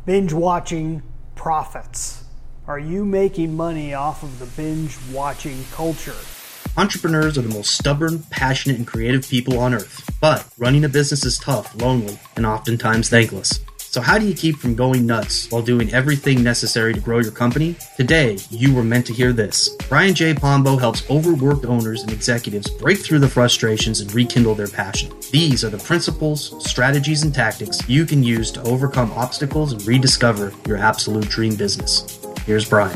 Binge watching profits. Are you making money off of the binge watching culture? Entrepreneurs are the most stubborn, passionate, and creative people on earth. But running a business is tough, lonely, and oftentimes thankless. So how do you keep from going nuts while doing everything necessary to grow your company? Today, you were meant to hear this. Brian J. Pombo helps overworked owners and executives break through the frustrations and rekindle their passion. These are the principles, strategies, and tactics you can use to overcome obstacles and rediscover your absolute dream business. Here's Brian.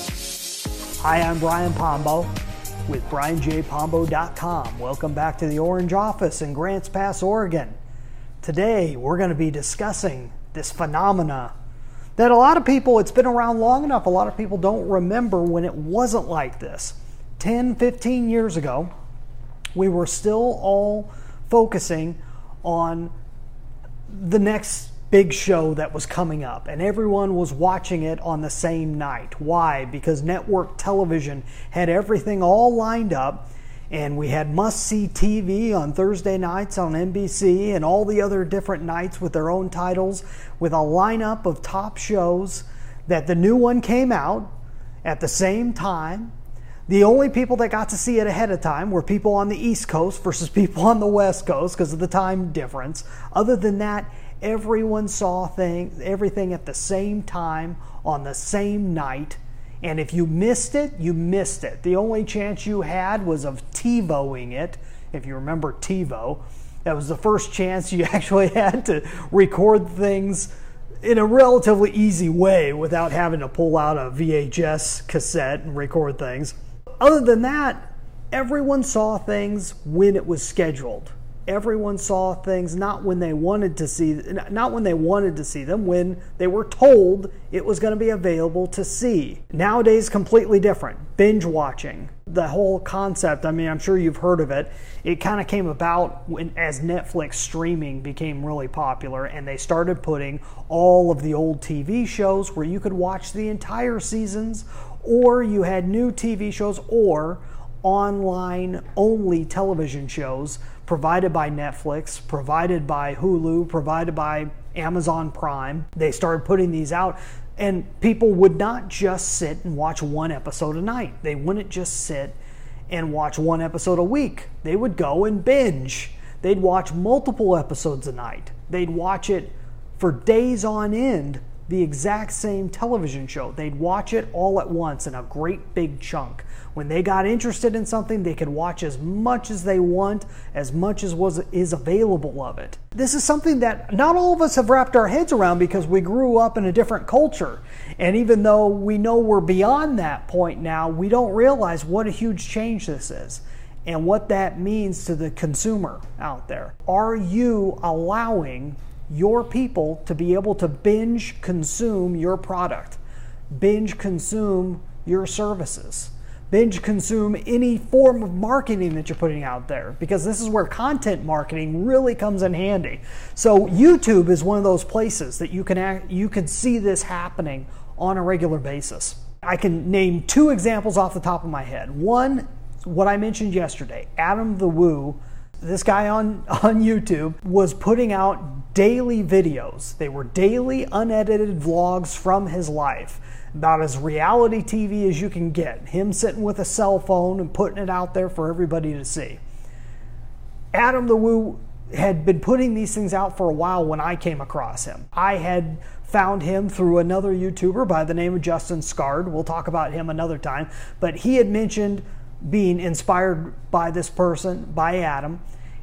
Hi, I'm Brian Pombo with BrianJPombo.com. Welcome back to the Orange Office in Grants Pass, Oregon. Today, we're going to be discussing this phenomena that a lot of people, it's been around long enough, a lot of people don't remember when it wasn't like this. 10, 15 years ago, we were still all focusing on the next big show that was coming up, and everyone was watching it on the same night. Why? Because network television had everything all lined up, and we had must-see TV on Thursday nights on NBC and all the other different nights with their own titles, with a lineup of top shows that the new one came out at the same time. The only people that got to see it ahead of time were people on the East Coast versus people on the West Coast because of the time difference. Other than that, everyone saw everything at the same time on the same night. And if you missed it, you missed it. The only chance you had was of TiVoing it. If you remember TiVo, that was the first chance you actually had to record things in a relatively easy way without having to pull out a VHS cassette and record things. Other than that, everyone saw things when it was scheduled. Everyone saw things not when they wanted to see them, when they were told it was going to be available to see. Nowadays, completely different. Binge watching. The whole concept, I'm sure you've heard of it. It kind of came about as Netflix streaming became really popular, and they started putting all of the old TV shows where you could watch the entire seasons, or you had new TV shows, or online-only television shows provided by Netflix, provided by Hulu, provided by Amazon Prime. They started putting these out, and people would not just sit and watch one episode a night. They wouldn't just sit and watch one episode a week. They would go and binge. They'd watch multiple episodes a night. They'd watch it for days on end, the exact same television show. They'd watch it all at once in a great big chunk. When they got interested in something, they could watch as much as they want, as much as is available of it. This is something that not all of us have wrapped our heads around because we grew up in a different culture. And even though we know we're beyond that point now, we don't realize what a huge change this is and what that means to the consumer out there. Are you allowing your people to be able to binge consume your product, binge consume your services, binge consume any form of marketing that you're putting out there? Because this is where content marketing really comes in handy. So YouTube is one of those places that you can see this happening on a regular basis. I can name two examples off the top of my head. One, what I mentioned yesterday, Adam the Woo. This guy on YouTube was putting out daily videos. They were daily unedited vlogs from his life, about as reality TV as you can get. Him sitting with a cell phone and putting it out there for everybody to see. Adam the Woo had been putting these things out for a while when I came across him. I had found him through another YouTuber by the name of Justin Scard. We'll talk about him another time. But he had mentioned being inspired by this person, by Adam.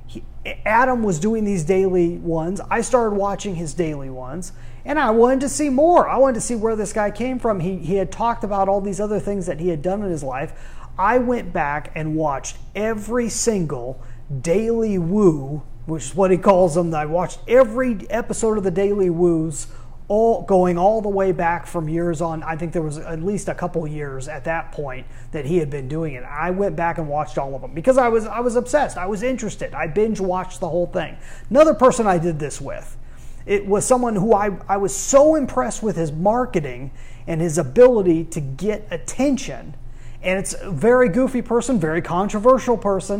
Adam was doing these daily ones. I started watching his daily ones, and I wanted to see more. I wanted to see where this guy came from. He had talked about all these other things that he had done in his life. I went back and watched every single Daily Woo, which is what he calls them. I watched every episode of the Daily Woos, going all the way back from years on. I think there was at least a couple years at that point that he had been doing it. I went back and watched all of them because I was obsessed. I was interested. I binge watched the whole thing. Another person I did this with, it was someone who I was so impressed with his marketing and his ability to get attention. And it's a very goofy person, very controversial person.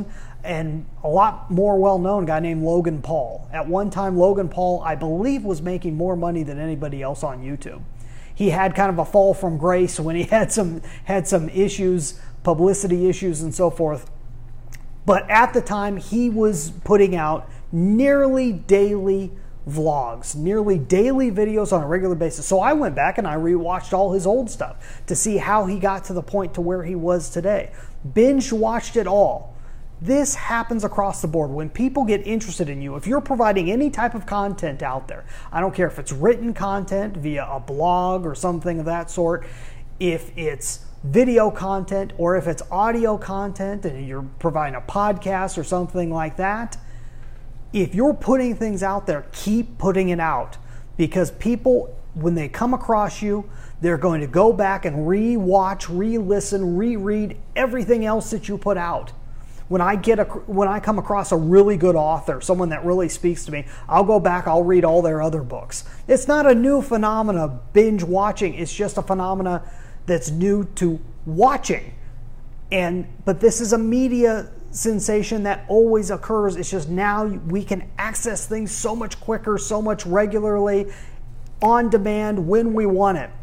and a lot more well-known guy named Logan Paul. At one time, Logan Paul, I believe, was making more money than anybody else on YouTube. He had kind of a fall from grace when he had some issues, publicity issues and so forth. But at the time, he was putting out nearly daily vlogs, nearly daily videos on a regular basis. So I went back and I rewatched all his old stuff to see how he got to the point to where he was today. Binge watched it all. This happens across the board. When people get interested in you, if you're providing any type of content out there, I don't care if it's written content via a blog or something of that sort, if it's video content or if it's audio content and you're providing a podcast or something like that, if you're putting things out there, keep putting it out, because people, when they come across you, they're going to go back and re-watch, re-listen, reread everything else that you put out. When I come across a really good author, someone that really speaks to me, I'll go back, I'll read all their other books. It's not a new phenomena, binge watching. It's just a phenomena that's new to watching. But this is a media sensation that always occurs. It's just now we can access things so much quicker, so much regularly, on demand, when we want it.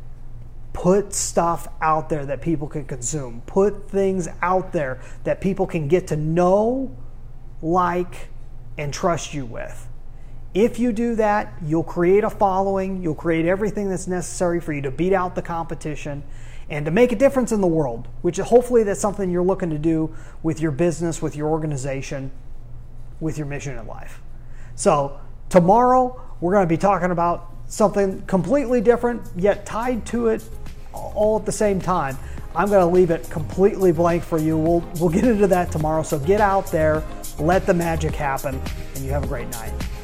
Put stuff out there that people can consume. Put things out there that people can get to know, like, and trust you with. If you do that, you'll create a following. You'll create everything that's necessary for you to beat out the competition and to make a difference in the world, which hopefully that's something you're looking to do with your business, with your organization, with your mission in life. So tomorrow, we're going to be talking about something completely different, yet tied to it all at the same time. I'm going to leave it completely blank for you. We'll get into that tomorrow. So get out there, let the magic happen, and you have a great night.